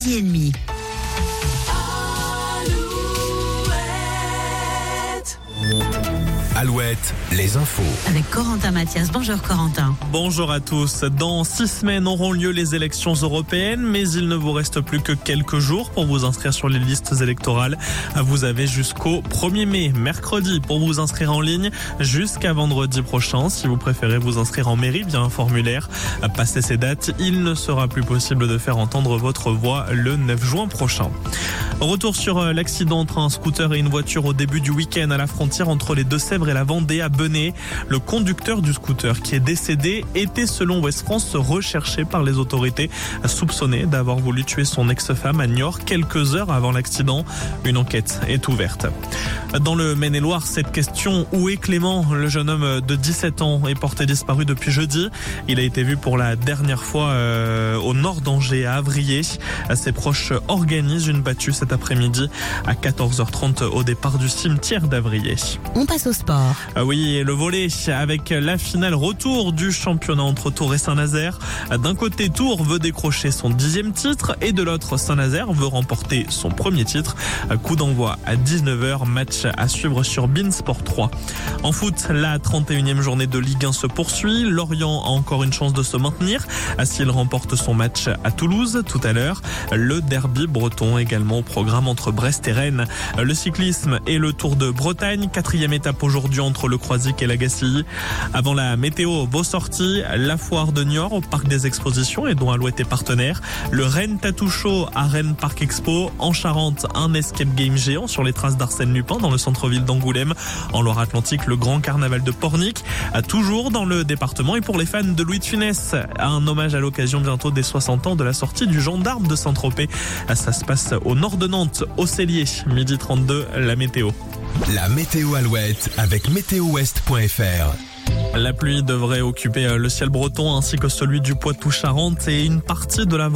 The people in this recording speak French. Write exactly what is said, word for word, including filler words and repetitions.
dix et demi. Alouette, les infos. Avec Corentin Mathias. Bonjour Corentin. Bonjour à tous. Dans six semaines auront lieu les élections européennes, mais il ne vous reste plus que quelques jours pour vous inscrire sur les listes électorales. Vous avez jusqu'au premier mai, mercredi, pour vous inscrire en ligne, jusqu'à vendredi prochain. Si vous préférez vous inscrire en mairie via un formulaire, passé ces dates, il ne sera plus possible de faire entendre votre voix le neuf juin prochain. Retour sur l'accident entre un scooter et une voiture au début du week-end à la frontière entre les Deux-Sèvres et la Vendée à Benay. Le conducteur du scooter qui est décédé était, selon Ouest France, recherché par les autorités, soupçonné d'avoir voulu tuer son ex-femme à Niort quelques heures avant l'accident. Une enquête est ouverte. Dans le Maine-et-Loire, cette question, où est Clément? Le jeune homme de dix-sept ans est porté disparu depuis jeudi. Il a été vu pour la dernière fois euh, au nord d'Angers à Avrier. Ses proches organisent une battue cet après-midi à quatorze heures trente au départ du cimetière d'Avrier. On passe au sport. Ah oui, le volley avec la finale retour du championnat entre Tours et Saint-Nazaire. D'un côté, Tours veut décrocher son dixième titre et de l'autre, Saint-Nazaire veut remporter son premier titre. Coup d'envoi à dix-neuf heures, match à suivre sur Beansport trois. En foot, la trente et unième journée de Ligue un se poursuit. Lorient a encore une chance de se maintenir s'il remporte son match à Toulouse tout à l'heure. Le derby breton également au programme entre Brest et Rennes. Le cyclisme et le Tour de Bretagne, quatrième étape aujourd'hui entre le Croisic et la Gacilly. Avant la météo, vos sorties, la foire de Niort au parc des expositions et dont Alouette est partenaire. Le Rennes Tattoo Show à Rennes Parc Expo. En Charente, un escape game géant sur les traces d'Arsène Lupin dans le centre-ville d'Angoulême. En Loire-Atlantique, le grand carnaval de Pornic, toujours dans le département. Et pour les fans de Louis de Funès, un hommage à l'occasion bientôt des soixante ans de la sortie du Gendarme de Saint-Tropez. Ça se passe au nord de Nantes, au Cellier, midi trente-deux, la météo. La météo Alouette avec météo ouest point f r. La pluie devrait occuper le ciel breton ainsi que celui du Poitou-Charentes et une partie de la